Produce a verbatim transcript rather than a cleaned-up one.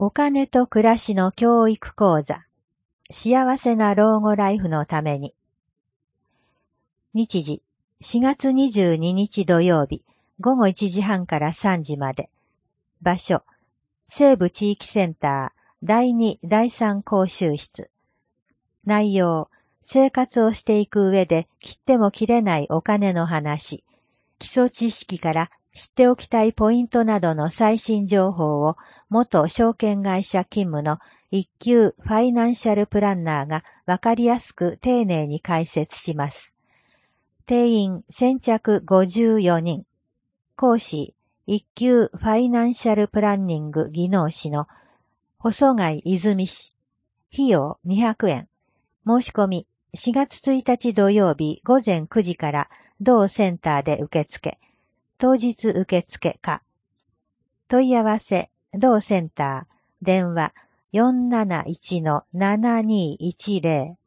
お金と暮らしの教育講座。幸せな老後ライフのために。日時、しがつにじゅうににち土曜日、ごごいちじはんからさんじまで。場所、西部地域センターだいにだいさん講習室。内容、生活をしていく上で切っても切れないお金の話。基礎知識から知っておきたいポイントなどの最新情報を元証券会社勤務の一級ファイナンシャルプランナーがわかりやすく丁寧に解説します。定員先着ごじゅうよにん。講師、一級ファイナンシャルプランニング技能士の細貝泉氏。費用にひゃくえん。申し込みしがつついたち土曜日ごぜんくじから同センターで受付。当日受付か。問い合わせ、同センター、電話 よんなないちのななにいちぜろ